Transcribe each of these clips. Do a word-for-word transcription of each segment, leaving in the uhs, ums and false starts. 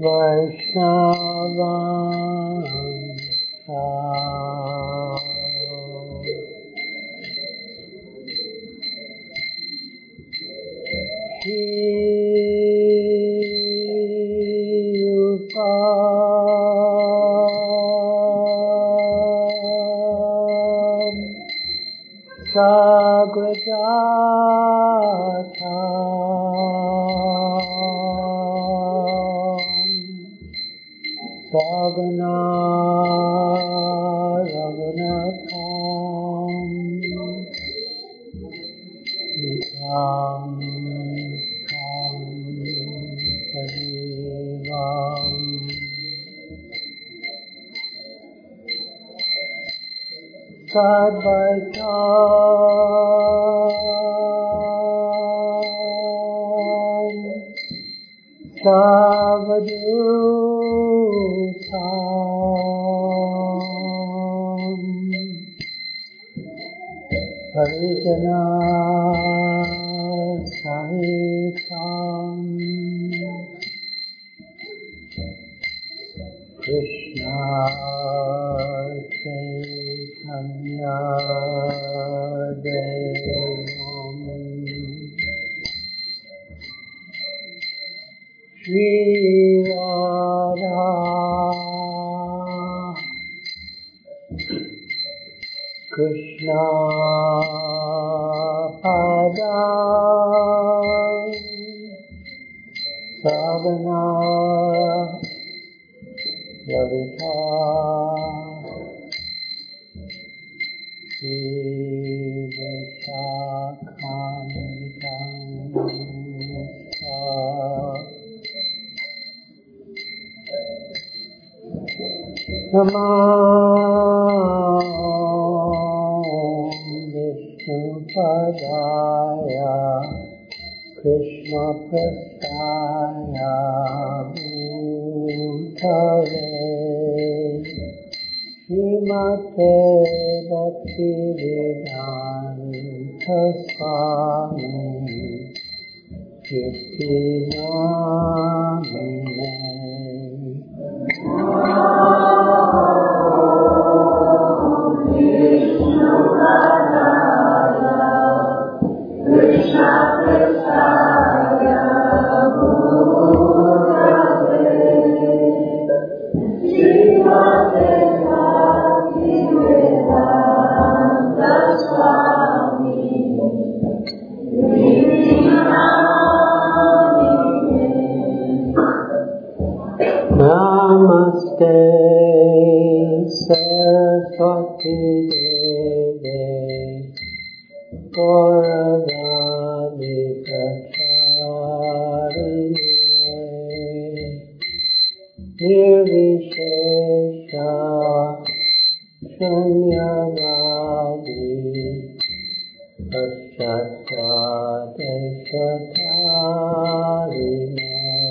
Vaishnavamsa Shirupa Sagrajata Sagana Raghunatham Nitam Tam Sarivam Sadvaitam Savadutam Harijana Sahitam Krishna Chaitanya Devam Shri Radha Krishna Pada Savana Lavita Shri Vishakhanita Namo Vishnupadaya Krishna Prasthaya Bhutale Srimate Bhaktivedanta Swami Kirtinamine Namaste Saraswati Deve Gauravani Pracharine Nirvishesha Shanyavadi Paschatadeshatarine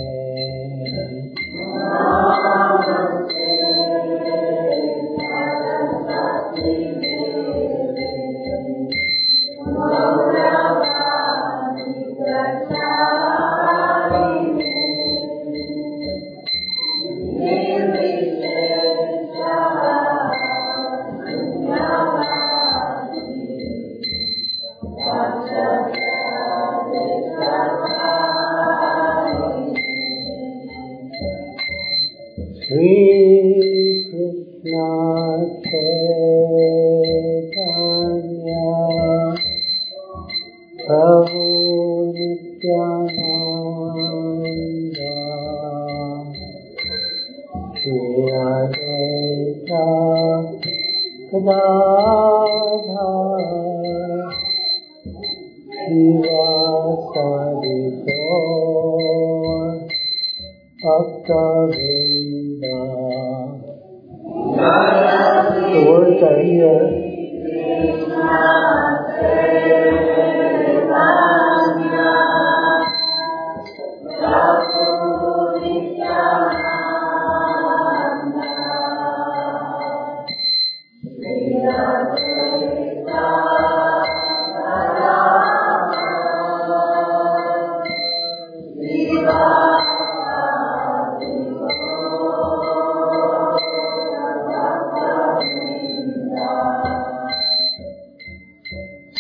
Shri Krishna Chaitanya Prabhu Nityananda Shri Advaita Gadadhar Shivasadi Gaur Bhakta-vrinda. The words are here.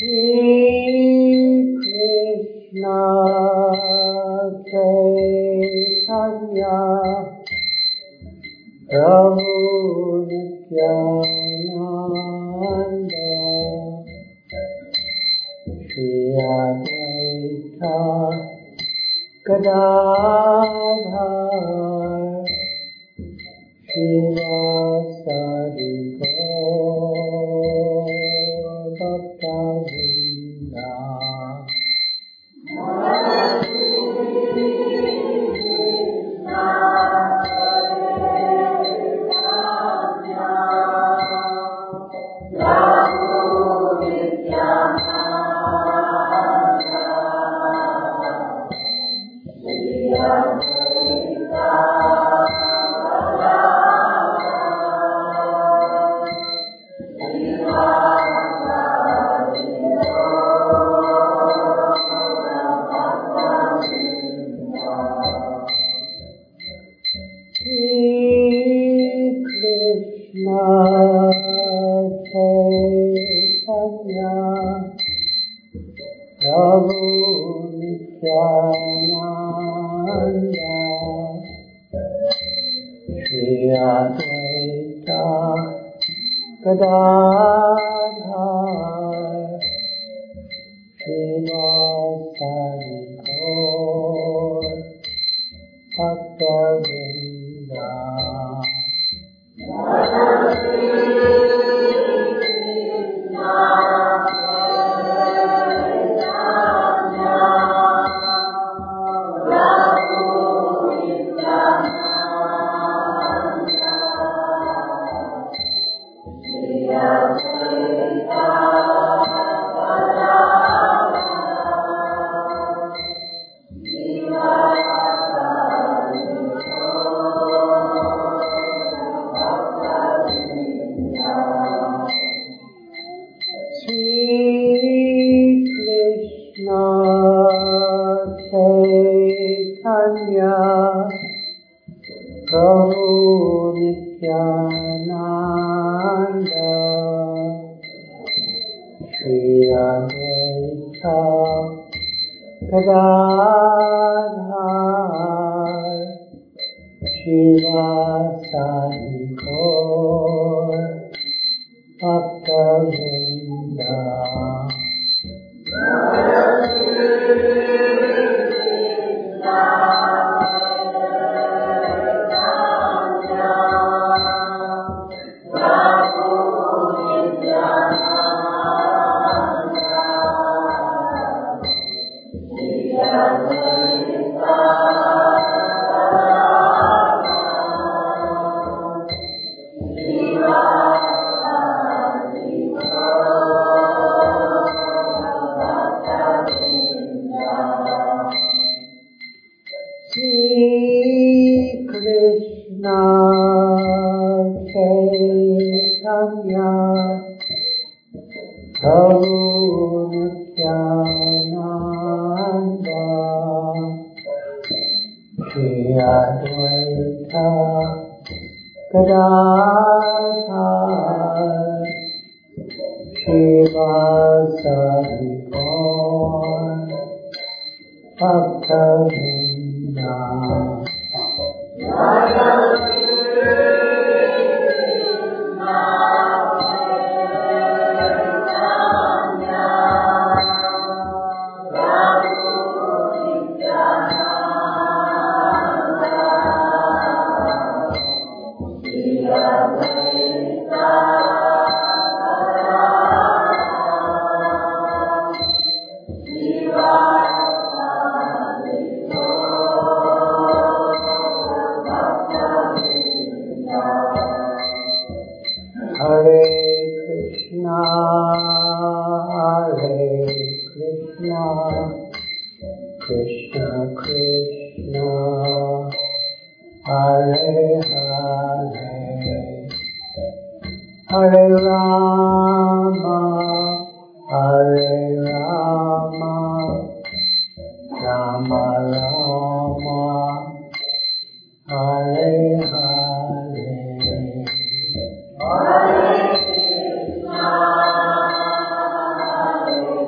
Hare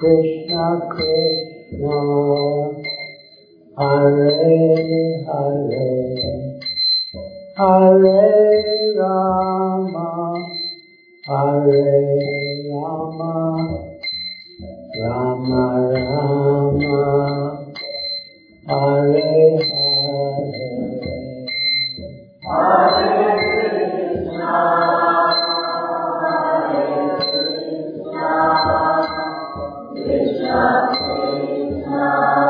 Krishna Krishna, Hare Hare, Hare Rama, Hare Rama, Rama Rama, Hare Hare, Hare Krishna, Hare Krishna, Krishna Krishna,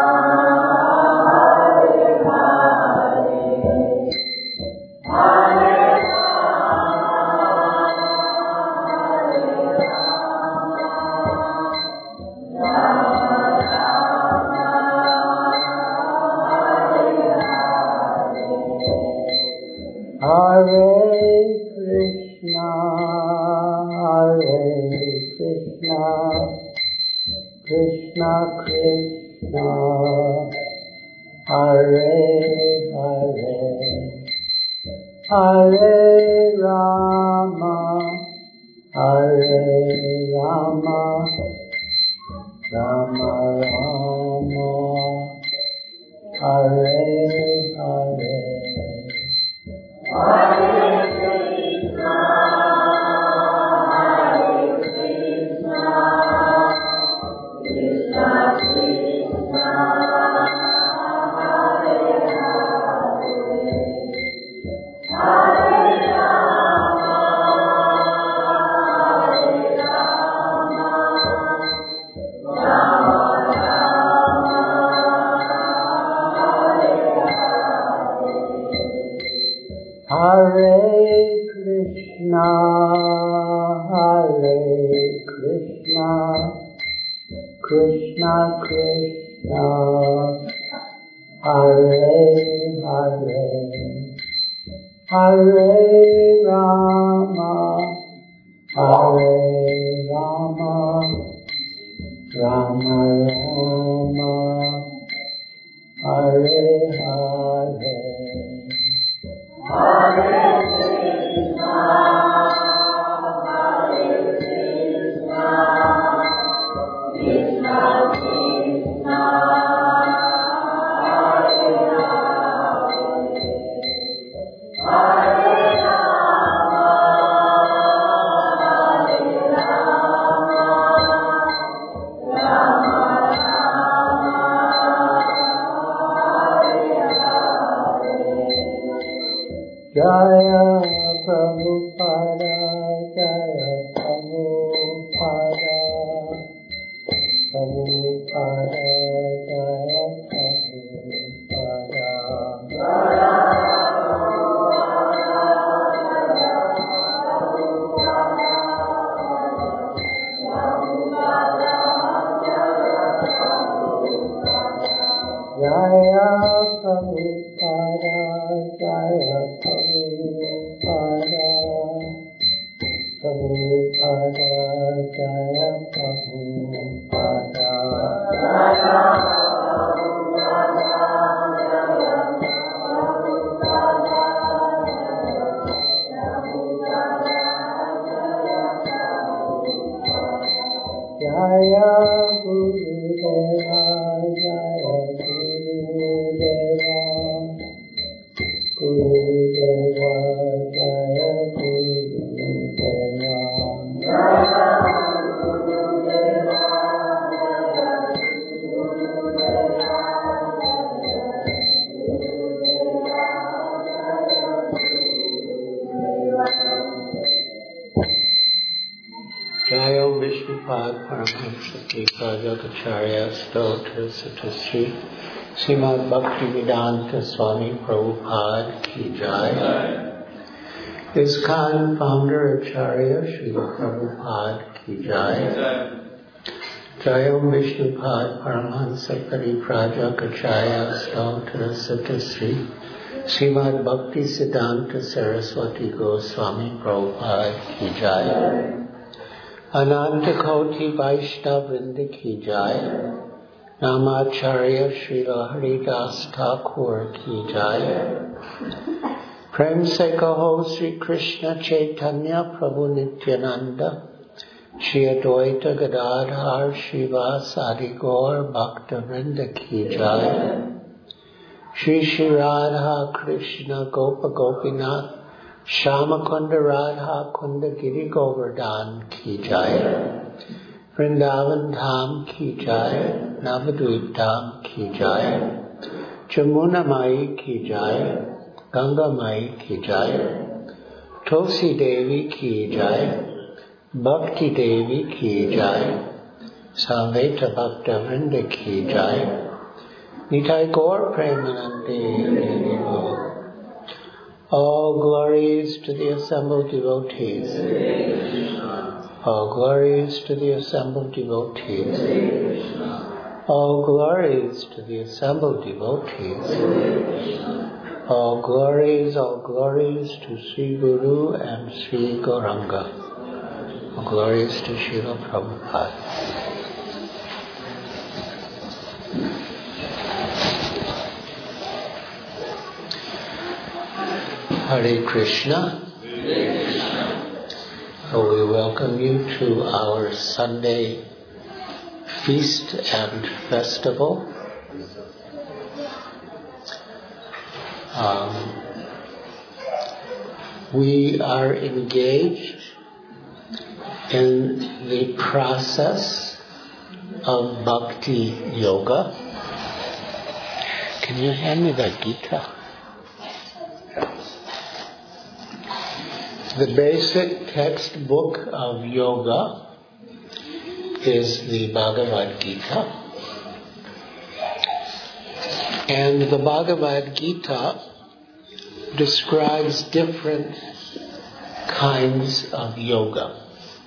Krishna Krishna, Hare Hare, Hare Rama, Hare Rama, Rama Rama, Hare Hare, Hare Krishna, Hare Krishna, Krishna Krishna, Hare Hare, Hare Rama, Hare Rama, Rama Rama, Hare Hare, Hare Krishna, Hare Krishna, Krishna Krishna, Hare Hare, Hare Rama, Hare Rama, Rama Rama, Hare Hare, Hare Krishna, Hare Krishna, Krishna Krishna, Hare Hare, Hare Rama, Hare Rama, Rama Rama, Hare Hare. Jaya Prabhupada, Jaya Prabhupada, Prabhupada, Jaya Prabhupada, Jaya Jaya Prabhupada, Jaya Prabhupada, Prabhupada, Jaya Prabhupada, Jaya Jaya Gurudeva, Jaya Gurudeva, Gurudeva, Jaya Gurudeva, Jaya Gurudeva, Jaya Vishnupad Paramahamsa Prajakacharya Stotra Satasri Srimad Bhaktivedanta Swami Prabhupada Ki Jai. ISKCON Founder Acharya Srila Prabhupada Ki Jai. Jaya Vishnupad Paramahamsa Prajakacharya Stotra Satasri Srimad Bhaktisiddhanta Saraswati Goswami Prabhupada Ki Jai. Ananta Koti Vaishnav Vrinda Ki Jai. Namacharya Srila Haridas Thakur Ki Jai. Prem Se Kaho Sri Krishna Chaitanya Prabhu Nityananda Shri Advaita Gadadhar Srivasadi Gaur Bhaktivinoda Ki Jai. Shri Shri Radha Krishna Gopa Gopinath Shamakunda Radha Kunda Giri Govardhan Ki Jai. Vrindavan Dham Ki Jai. Navadvip Dham Ki Jai. Jamuna Mai Ki Jai. Ganga Mai Ki Jai. Tulsi Devi Ki Jai. Bhakti Devi Ki Jai. Samveta Bhakta Vrinda Ki Jai. Nitai Gaur Premanande. All glories to the assembled devotees. All glories to the assembled devotees. All glories to the assembled devotees. All glories, all glories to Sri Guru and Sri Gauranga. All glories to Srila Prabhupada. Hare Krishna. Hare Krishna. Oh, we welcome you to our Sunday feast and festival. Um, we are engaged in the process of Bhakti Yoga. Can you hand me that Gita? The basic textbook of yoga is the Bhagavad Gita. And the Bhagavad Gita describes different kinds of yoga.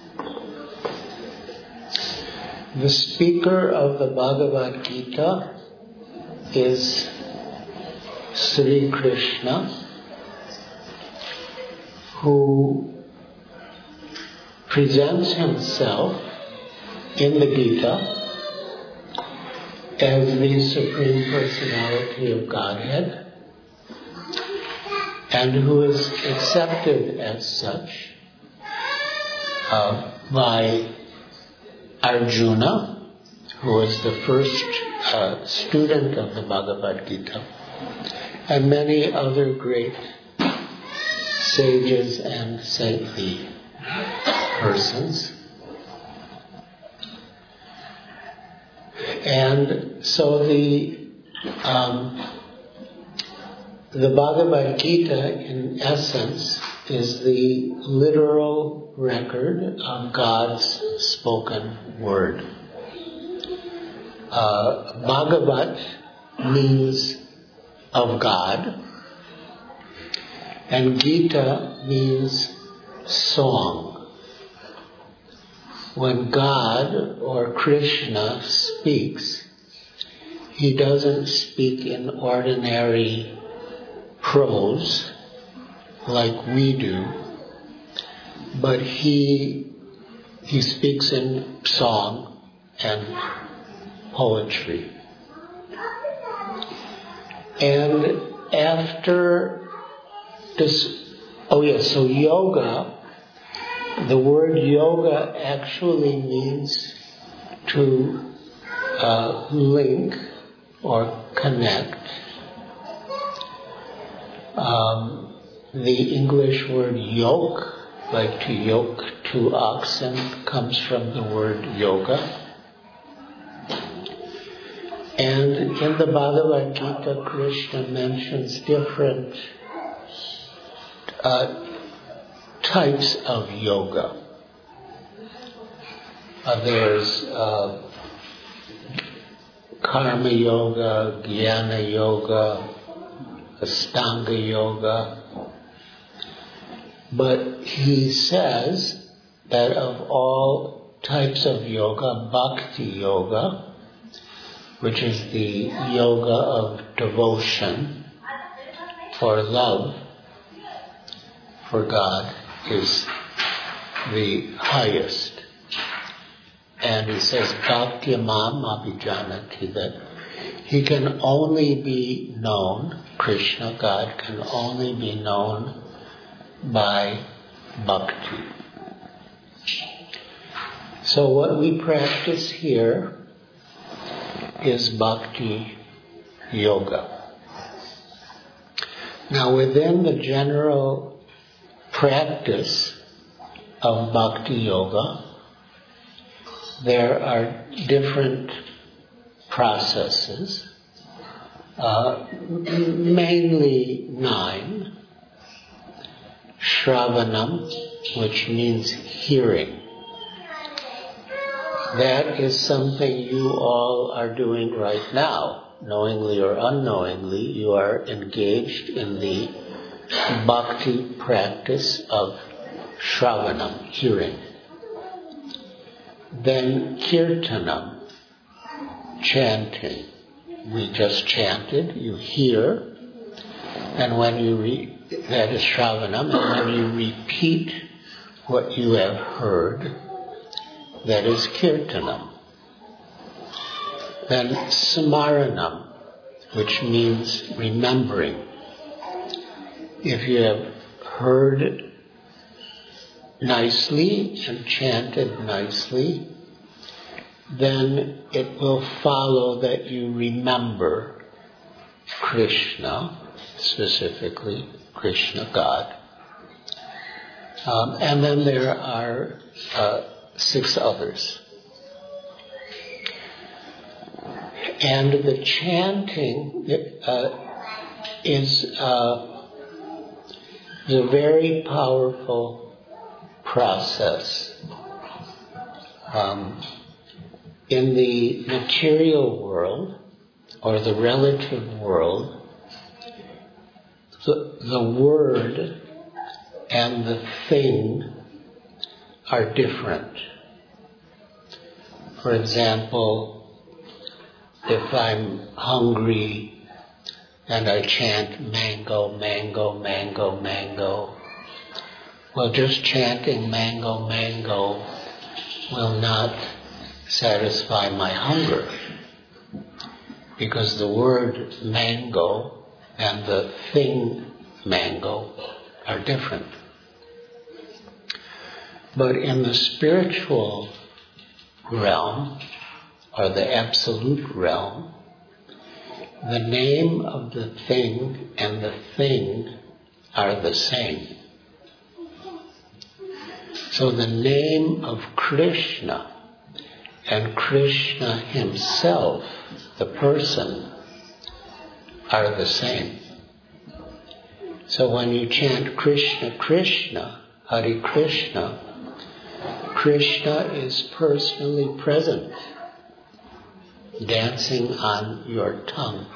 The speaker of the Bhagavad Gita is Sri Krishna, who presents himself in the Gita as the Supreme Personality of Godhead, and who is accepted as such uh, by Arjuna, who is the first uh, student of the Bhagavad Gita, and many other great sages and saintly persons. And so the um, the Bhagavad Gita, in essence, is the literal record of God's spoken word. Uh, Bhagavat means of God, and Gita means song. When God or Krishna speaks, he doesn't speak in ordinary prose like we do, but he he speaks in song and poetry. And after this, oh yes, so yoga, the word yoga actually means to uh, link or connect. Um, the English word yoke, like to yoke two oxen, comes from the word yoga. And in the Bhagavad Gita, Krishna mentions different uh, types of yoga. Uh, there's uh, karma yoga, jnana yoga, Ashtanga yoga. But he says that of all types of yoga, bhakti yoga, which is the yoga of devotion for love for God, is the highest. And he says, Bhakti mam abhijanati, that he can only be known, Krishna, God, can only be known by bhakti. So what we practice here is Bhakti Yoga. Now within the general practice of Bhakti Yoga, there are different processes, uh, mainly nine. Shravanam, which means hearing. That is something you all are doing right now. Knowingly or unknowingly, you are engaged in the bhakti practice of Shravanam, hearing. Then Kirtanam, chanting. We just chanted, you hear, and when you re- that is Shravanam, and when you repeat what you have heard, that is Kirtanam. Then Smaranam, which means remembering. If you have heard nicely and chanted nicely, then it will follow that you remember Krishna, specifically Krishna God. Um, and then there are uh, six others. And the chanting uh, is uh, a very powerful process. Um, in the material world, or the relative world, the, the word and the thing are different. For example, if I'm hungry and I chant mango, mango, mango, mango, well, just chanting mango, mango will not satisfy my hunger, because the word mango and the thing mango are different. But in the spiritual realm, or the absolute realm, the name of the thing and the thing are the same. So the name of Krishna and Krishna himself, the person, are the same. So when you chant Krishna, Krishna, Hare Krishna, Krishna is personally present, dancing on your tongue.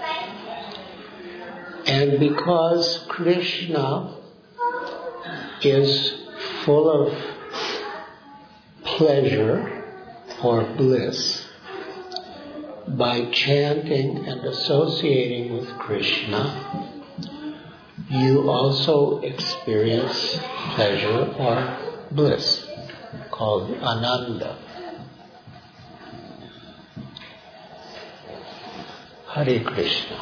And because Krishna is full of pleasure or bliss, by chanting and associating with Krishna, you also experience pleasure or bliss, called Ananda. Hare Krishna.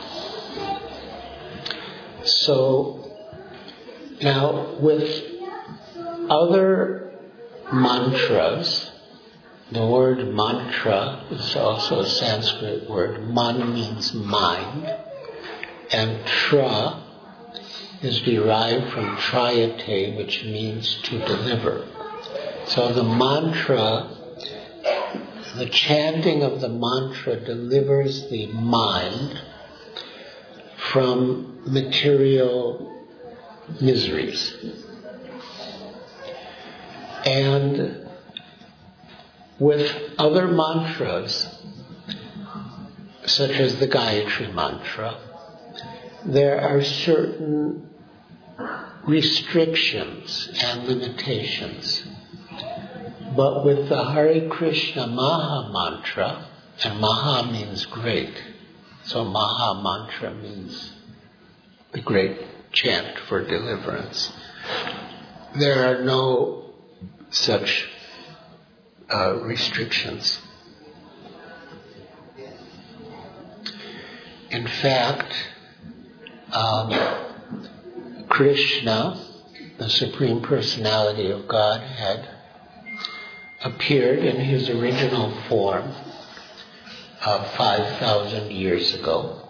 So, now with other mantras, the word mantra is also a Sanskrit word. Man means mind, and tra is derived from trayate, which means to deliver. So the mantra, the chanting of the mantra delivers the mind from material miseries. And with other mantras, such as the Gayatri mantra, there are certain restrictions and limitations. But with the Hare Krishna Maha Mantra, and Maha means great, so Maha Mantra means the great chant for deliverance, there are no such uh, restrictions. In fact, um, Krishna, the Supreme Personality of Godhead, appeared in his original form uh, five thousand years ago.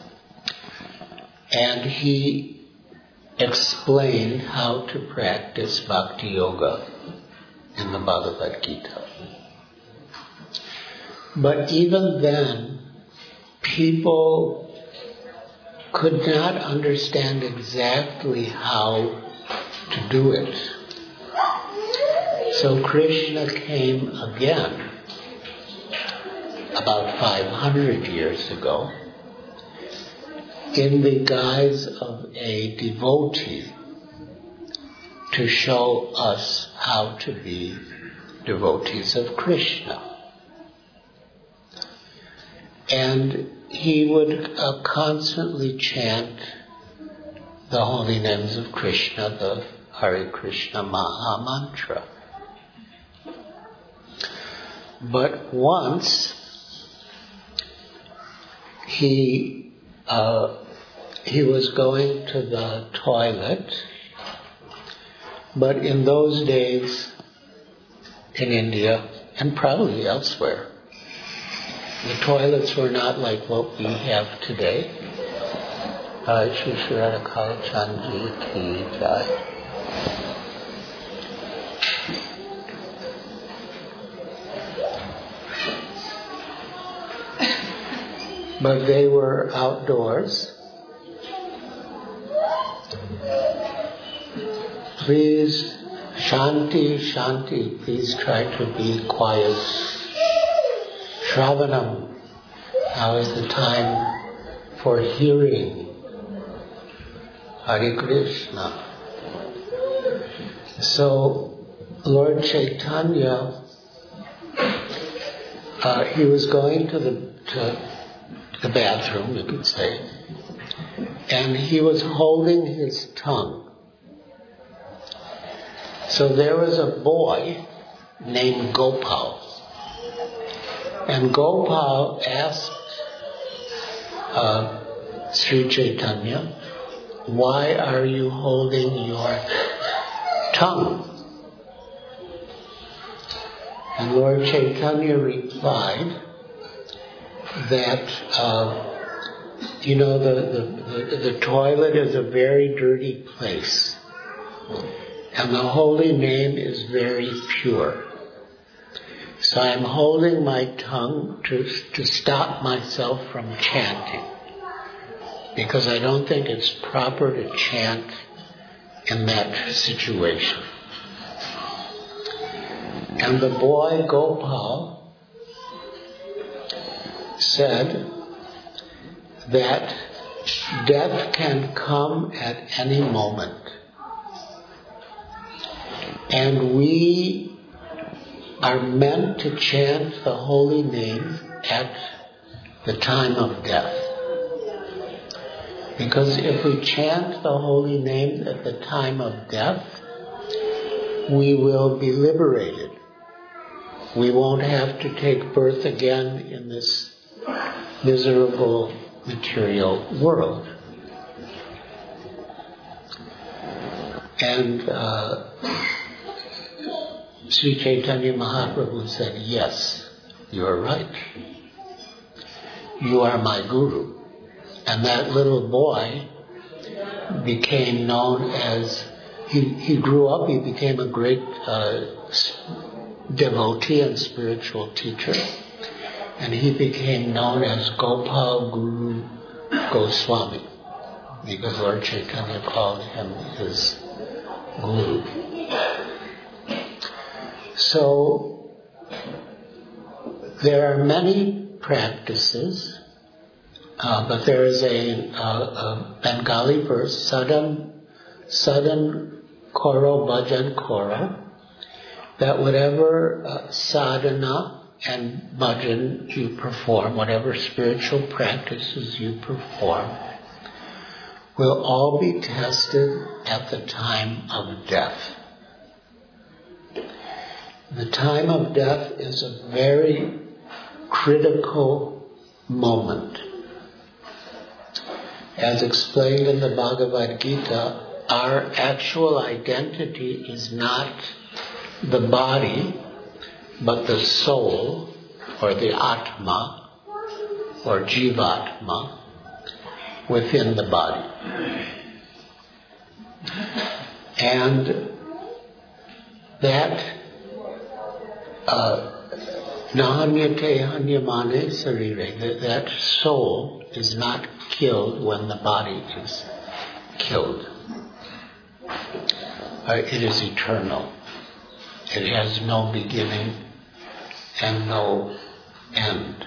And he explained how to practice Bhakti Yoga in the Bhagavad Gita. But even then, people could not understand exactly how to do it. So Krishna came again about five hundred years ago in the guise of a devotee to show us how to be devotees of Krishna. And he would uh, constantly chant the holy names of Krishna, the Hare Krishna Maha Mantra. But once he uh, he was going to the toilet, but in those days in India and probably elsewhere, the toilets were not like what we have today. Uh, Shri Shri Radha Kalachandji Ki Jai. But they were outdoors. Please, Shanti, Shanti, please try to be quiet. Shravanam, now is the time for hearing. Hare Krishna. So, Lord Chaitanya, uh, he was going to the to the bathroom, you could say, and he was holding his tongue. So there was a boy named Gopal. And Gopal asked uh, Sri Chaitanya, why are you holding your tongue? And Lord Chaitanya replied that, uh, you know, the, the, the, the toilet is a very dirty place. And the holy name is very pure. So I'm holding my tongue to, to stop myself from chanting, because I don't think it's proper to chant in that situation. And the boy Gopal said that death can come at any moment. And we are meant to chant the holy name at the time of death. Because if we chant the holy name at the time of death, we will be liberated. We won't have to take birth again in this miserable material world. And uh, Sri Chaitanya Mahaprabhu said, yes, you are right. You are my guru. And that little boy became known as, he, he grew up, he became a great uh, devotee and spiritual teacher. And he became known as Gopal Guru Goswami, because Lord Chaitanya called him his guru. So, there are many practices, uh, but there is a, a, a Bengali verse, Sadan, Sadan Koro Bhajan Koro, that whatever uh, sadhana and bhajan you perform, whatever spiritual practices you perform, will all be tested at the time of death. The time of death is a very critical moment. As explained in the Bhagavad Gita, our actual identity is not the body, but the soul, or the Atma, or Jivatma, within the body. And that uh, Nahanyate hanyamane sarire, that soul is not killed when the body is killed. Uh, it is eternal. It has no beginning and no end.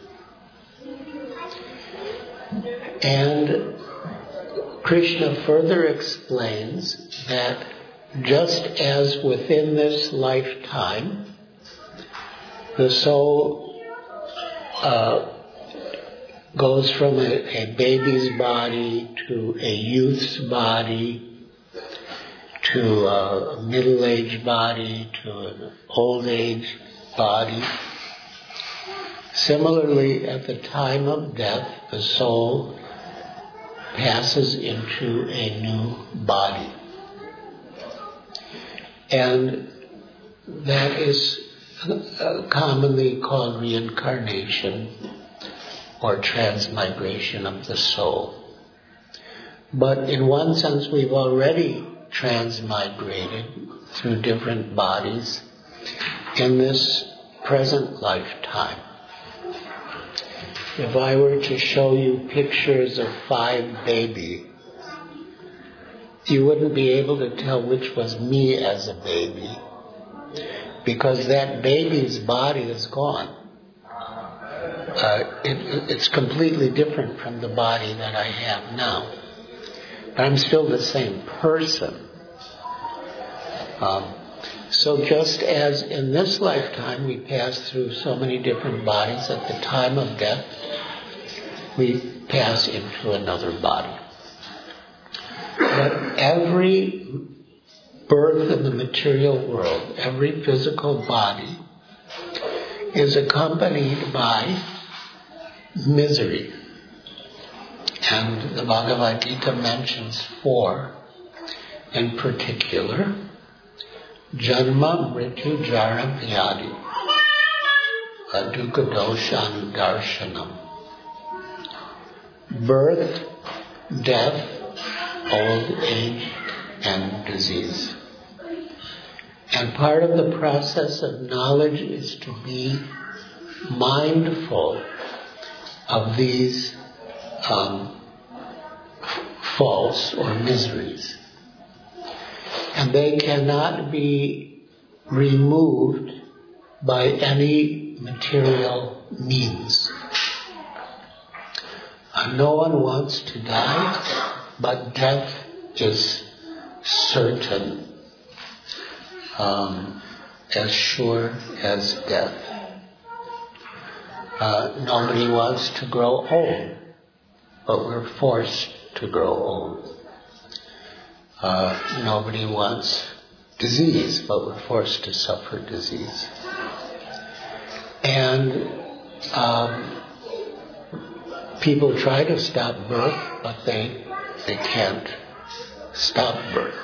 And Krishna further explains that just as within this lifetime, the soul uh, goes from a, a baby's body to a youth's body, to a middle-aged body, to an old-age body. Similarly, at the time of death, the soul passes into a new body. And that is uh, commonly called reincarnation or transmigration of the soul. But in one sense, we've already transmigrated through different bodies in this present lifetime. If I were to show you pictures of five babies, you wouldn't be able to tell which was me as a baby, because that baby's body is gone. Uh, it, it's completely different from the body that I have now. But I'm still the same person. Um, so just as in this lifetime we pass through so many different bodies, at the time of death we pass into another body. But every birth in the material world, every physical body, is accompanied by misery. And the Bhagavad Gita mentions four in particular: Janma, Mrityu, Jara, Vyadi, Dukkha, Dosha, Anudarshanam. Birth, death, old age, and disease. And part of the process of knowledge is to be mindful of these um, faults or miseries. And they cannot be removed by any material means. Uh, no one wants to die, but death is certain, um, as sure as death. Uh, nobody wants to grow old, but we're forced to grow old. Uh, nobody wants disease, but we're forced to suffer disease. And um, people try to stop birth, but they they can't stop birth.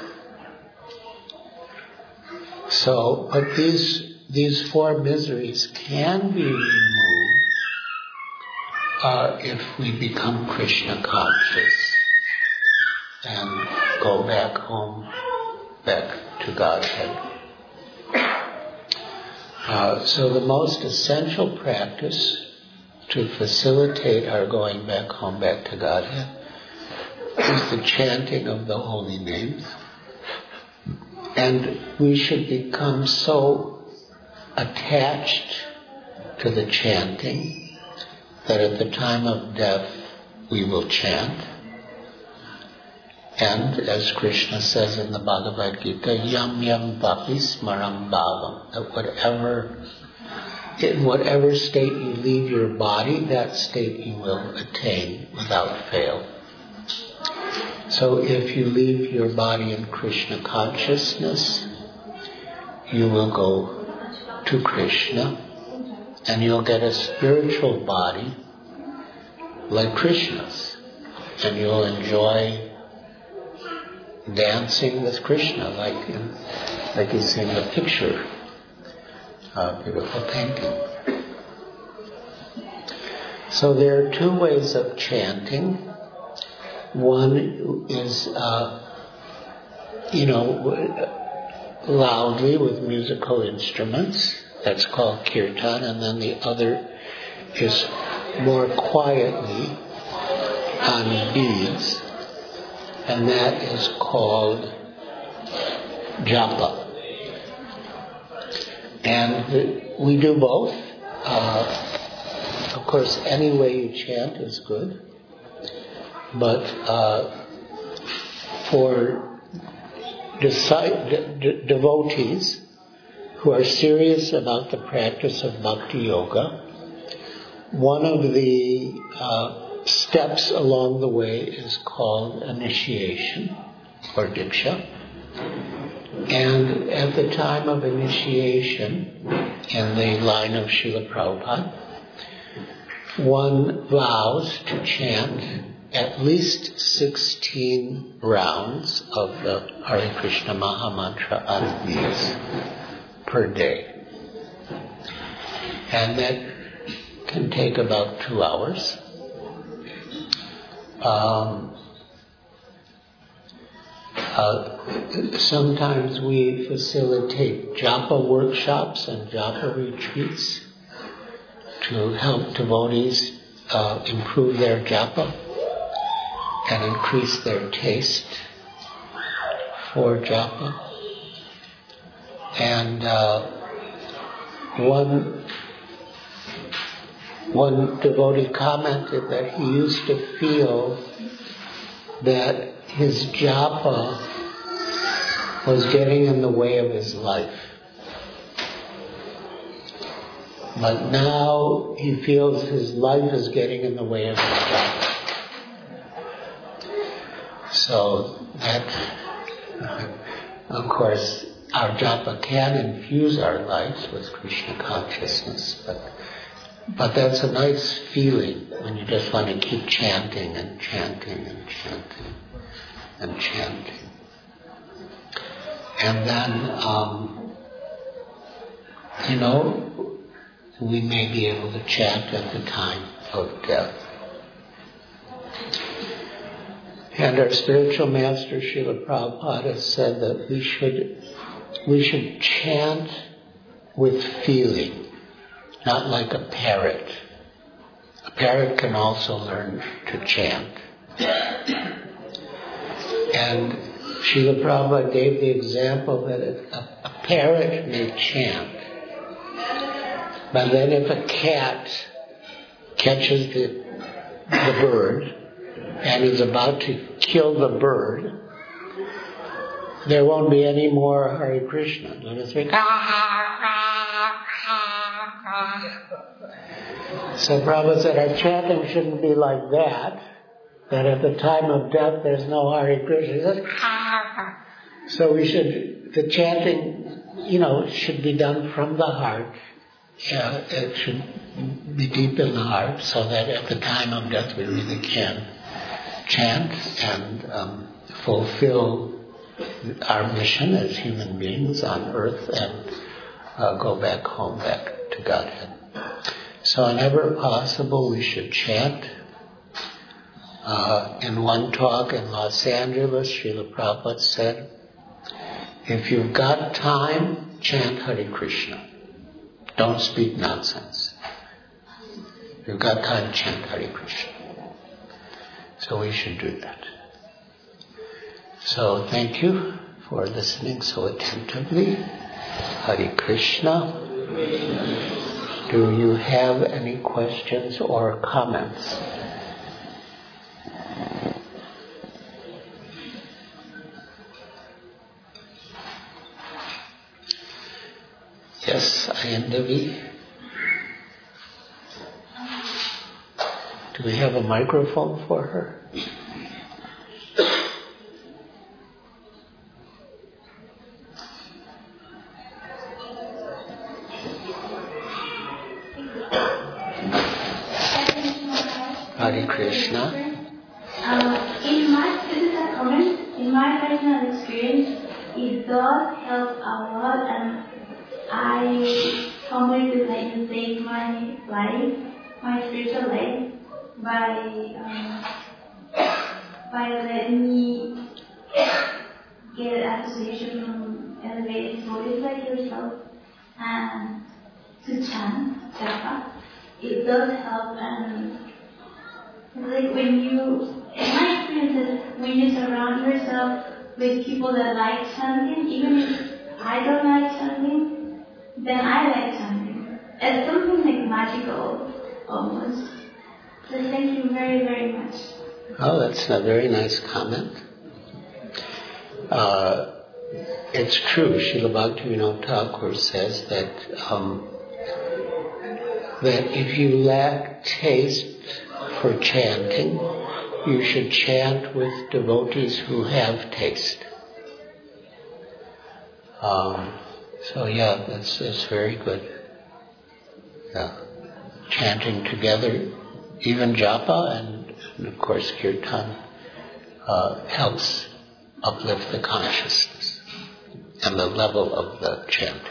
So, but these these four miseries can be removed uh, if we become Krishna conscious and go back home, back to Godhead. Uh, so the most essential practice to facilitate our going back home, back to Godhead, is the chanting of the holy names. And we should become so attached to the chanting that at the time of death we will chant. And as Krishna says in the Bhagavad Gita, yam yam vapi smaram bhavam, that whatever, in whatever state you leave your body, that state you will attain without fail. So if you leave your body in Krishna consciousness, you will go to Krishna, and you'll get a spiritual body like Krishna's, and you'll enjoy dancing with Krishna, like in, like you see in the picture. uh, beautiful painting. So there are two ways of chanting. One is, uh, you know, loudly with musical instruments. That's called kirtan. And then the other is more quietly on beads. And that is called japa. And we do both. Uh, of course, any way you chant is good. But uh, for deci- de- devotees who are serious about the practice of bhakti yoga, one of the uh, steps along the way is called initiation or diksha. And at the time of initiation, in the line of Srila Prabhupada, one vows to chant at least sixteen rounds of the Hare Krishna Maha Mantra on beads per day. And that can take about two hours. Um, uh, sometimes we facilitate japa workshops and japa retreats to help devotees uh, improve their japa and increase their taste for japa. And uh, one one devotee commented that he used to feel that his japa was getting in the way of his life. But now he feels his life is getting in the way of his japa. So that, of course, our japa can infuse our lives with Krishna consciousness, but but that's a nice feeling when you just want to keep chanting and chanting and chanting and chanting. And then, um, you know, we may be able to chant at the time of death. And our spiritual master Srila Prabhupada said that we should we should chant with feeling, not like a parrot. A parrot can also learn to chant. And Srila Prabhupada gave the example that a, a parrot may chant, but then if a cat catches the, the bird and is about to kill the bird, there won't be any more Hare Krishna. It'll just be So Prabhupada said our chanting shouldn't be like that, that at the time of death there's no Hare Krishna. He says, so we should, the chanting, you know, should be done from the heart. Yeah, it should be deep in the heart so that at the time of death we really can chant and um, fulfill our mission as human beings on earth and uh, go back home, back to Godhead. So whenever possible we should chant. Uh, in one talk in Los Angeles, Srila Prabhupada said, if you've got time, chant Hare Krishna. Don't speak nonsense. If you've got time, chant Hare Krishna. So we should do that. So thank you for listening so attentively. Hare Krishna. Do you have any questions or comments? Yes, Ayandavi. Do we have a microphone for her? Hare Krishna. Uh, in my physical comment, in my personal experience, it does help a lot, and I humbly to like to save my life, my spiritual life, by um, by letting me get association from elevated devotees like yourself and to chant japa. It does help, and like when you, in my experience, is when you surround yourself with people that like chanting, even if I don't like chanting, then I like chanting. It's something like magical, almost. So thank you very, very much. Oh, that's a very nice comment. Uh, it's true. Srila Bhaktivinoda Thakur says that um, that if you lack taste for chanting, you should chant with devotees who have taste. Um, so yeah, that's that's very good. Yeah, chanting together, even japa and, and of course kirtan uh, helps uplift the consciousness and the level of the chanting.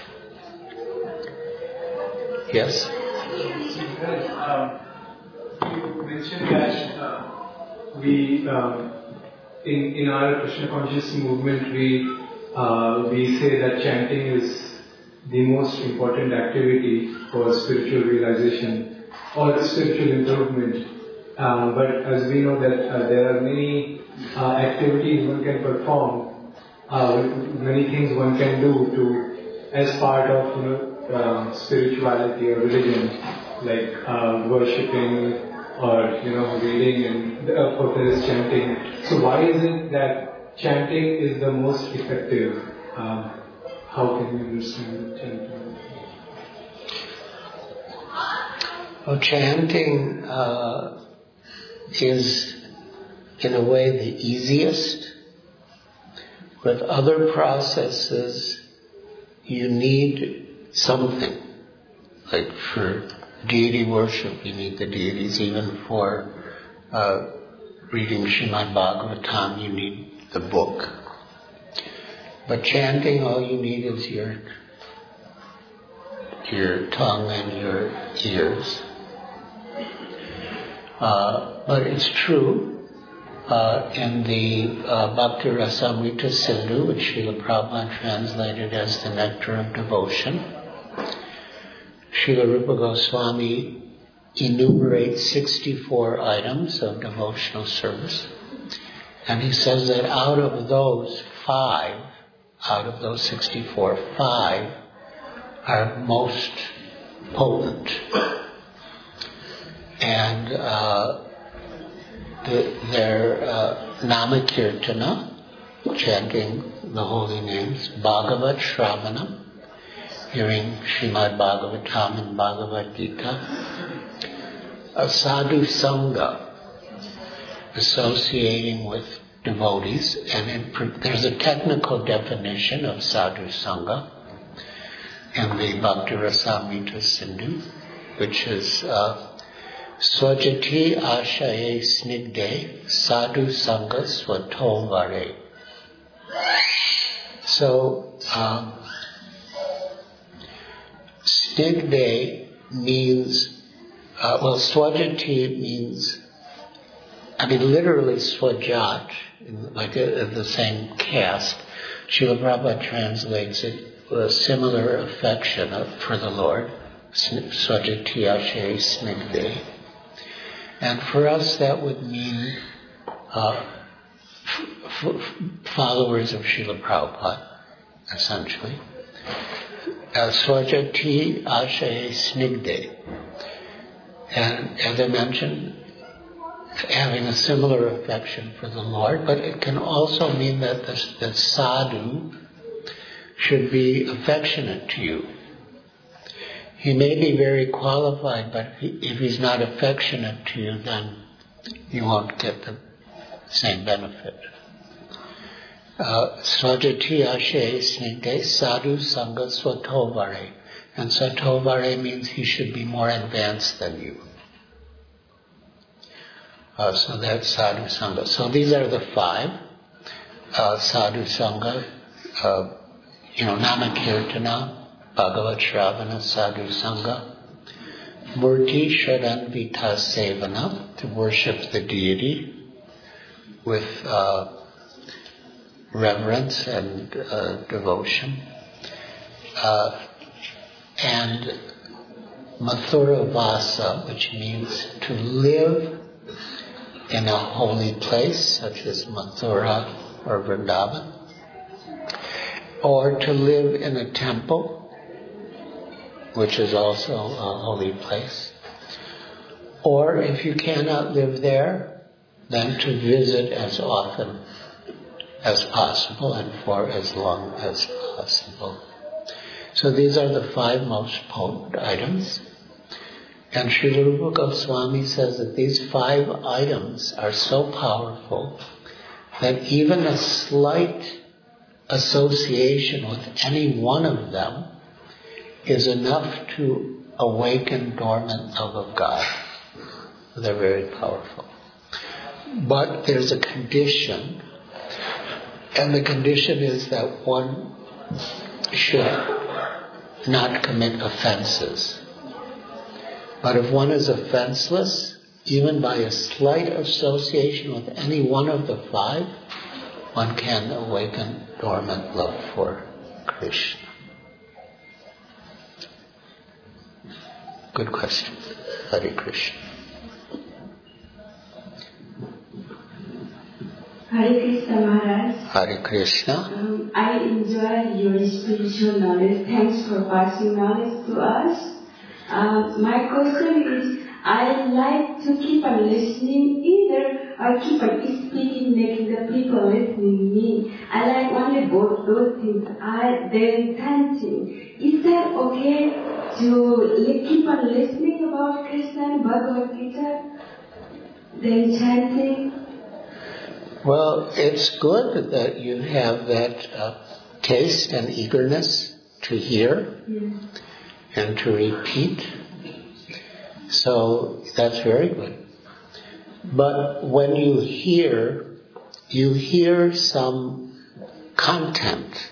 Yes? Um, you mentioned that uh, we, um, in, in our Krishna conscious movement, we uh, we say that chanting is the most important activity for spiritual realization or spiritual improvement. Um, but as we know that uh, there are many uh, activities one can perform, uh, many things one can do to, as part of you know uh, spirituality or religion, like uh, worshipping or you know reading and uh, for this chanting. So why is it that chanting is the most effective? Um, how can we understand chanting? Well, chanting uh, is, in a way, the easiest. With other processes, you need something. Like for deity worship, you need the deities. Even for uh, reading Srimad Bhagavatam, you need the book. But chanting, all you need is your your tongue and your ears. Uh, but it's true, uh, in the uh, Bhakti Rasamrita Sindhu, which Srila Prabhupada translated as the Nectar of Devotion, Srila Rupa Goswami enumerates sixty-four items of devotional service. And he says that out of those five, out of those sixty-four, five are most potent. And uh, the, their uh, Namakirtana, chanting the holy names, Bhagavat Shravana, hearing Srimad Bhagavatam and Bhagavad Gita, a Sadhu Sangha, associating with devotees, and in, there's a technical definition of Sadhu Sangha in the Bhakti Rasamrita Sindhu, which is uh, Swajati Ashaye Snigde Sadhu Sangha Swato Vare. So, um, Snigde means, uh, well, Swajati means, I mean, literally Swajat, like a, the same caste. Srila Prabhupada translates it with a similar affection of, for the Lord, Swajati Ashe Snigde. And for us that would mean uh, f- f- followers of Srila Prabhupada, essentially. Uh, Swajati Ashe Snigde. And as I mentioned, having a similar affection for the Lord, but it can also mean that the, the sadhu should be affectionate to you. He may be very qualified, but if he's not affectionate to you, then you won't get the same benefit. Swajati ashe snigde sadhu sangha swatovare. And swatovare means he should be more advanced than you. Uh, so that's sadhu sangha. So these are the five. Uh, sadhu sangha, uh, you know, namakirtana, Bhagavat Shravana Sadhu Sangha, Murti Sharanvita Sevana, to worship the deity with uh, reverence and uh, devotion, uh, and Mathura Vasa, which means to live in a holy place, such as Mathura or Vrindavan, or to live in a temple, which is also a holy place, or if you cannot live there, then to visit as often as possible and for as long as possible. So these are the five most potent items. And Srila Rupa Goswami says that these five items are so powerful that even a slight association with any one of them is enough to awaken dormant love of God. They're very powerful. But there's a condition, and the condition is that one should not commit offenses. But if one is offenseless, even by a slight association with any one of the five, one can awaken dormant love for Krishna. Good question. Hare Krishna. Hare Krishna Maharaj. Hare Krishna. Um, I enjoy your spiritual knowledge. Thanks for passing knowledge to us. Um, my question is, I like to keep on listening. Either I keep on speaking, making the people listening me. I like only both those things. I then chanting. Is that okay to li- keep on listening about Krishna and Bhagavad Gita, then chanting? Well, it's good that you have that uh, taste and eagerness to hear Yeah. and to repeat. So that's very good. But when you hear, you hear some content.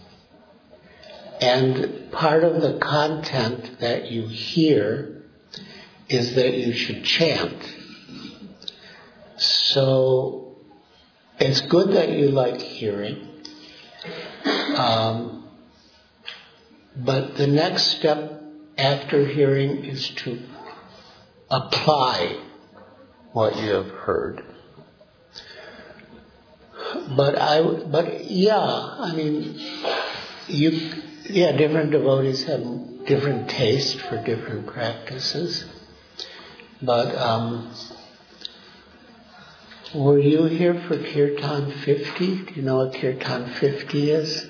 And part of the content that you hear is that you should chant. So it's good that you like hearing. Um, but the next step after hearing is to apply what you have heard. But I, but yeah, I mean, you, yeah, different devotees have different taste for different practices. But um, were you here for Kirtan fifty? Do you know what Kirtan fifty is?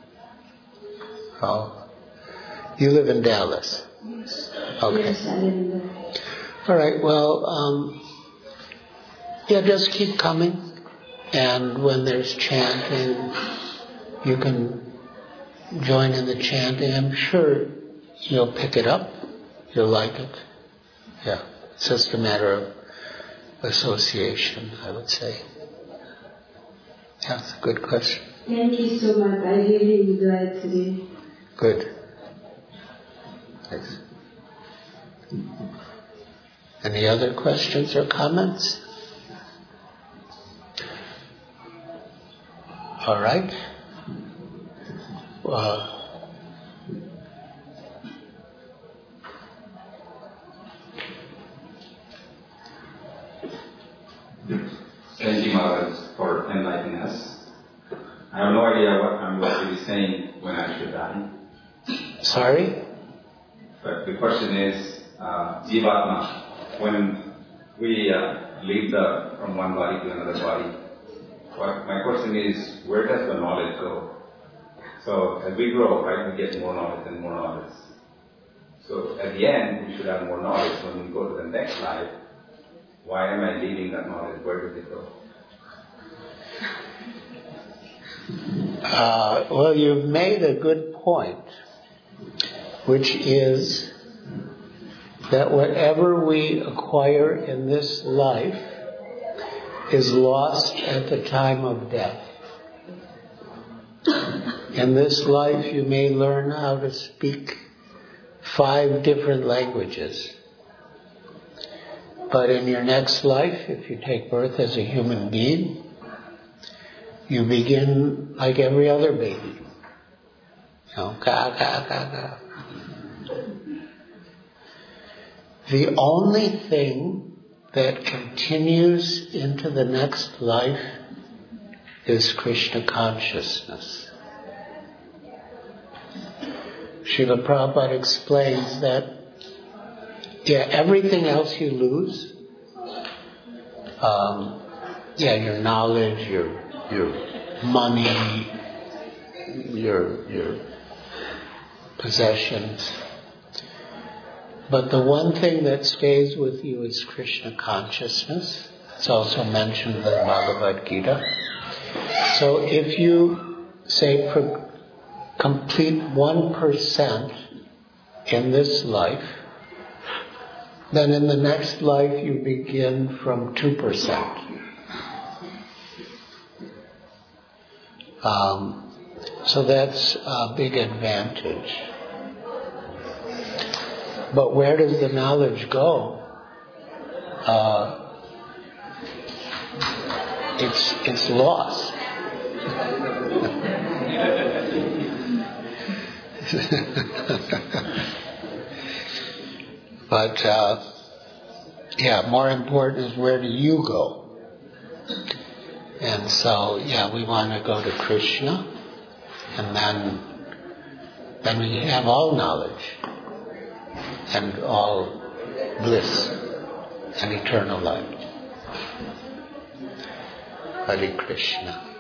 Oh, you live in Dallas. Okay. Yes, I live in the... All right. Well, um, yeah, just keep coming. And when there's chanting, you can join in the chanting. I'm sure you'll pick it up. You'll like it. Yeah. It's just a matter of association, I would say. Yeah, it's a good question. Thank you so much. I really enjoyed today. Good. Thanks. Any other questions or comments? All right. Uh, Thank you, Maharaj, for enlightening us. I have no idea what I'm going to be saying when I should die. sorry? But the question is, uh, Jivatma, when we uh, leave the, from one body to another body, what, my question is, where does the knowledge go? So as we grow, right, we get more knowledge and more knowledge. So at the end, we should have more knowledge when we go to the next life. Why am I leaving that knowledge? Where does it go? Uh, well, you've made a good point, which is that whatever we acquire in this life is lost at the time of death. In this life you may learn how to speak five different languages. But in your next life, if you take birth as a human being, you begin like every other baby. You know, ga, ga, ga, ga. The only thing that continues into the next life is Krishna consciousness. Srila Prabhupada explains that yeah, everything else you lose, um, yeah, your knowledge, your your money, your your possessions. But the one thing that stays with you is Krishna consciousness. It's also mentioned in the Bhagavad Gita. So if you say pro- complete one percent in this life, then in the next life you begin from two percent. Um, so that's a big advantage. But where does the knowledge go? Uh, it's it's lost. But uh, yeah, more important is where do you go? And so yeah, we want to go to Krishna, and then then we have all knowledge and all bliss and eternal life. Hare Krishna.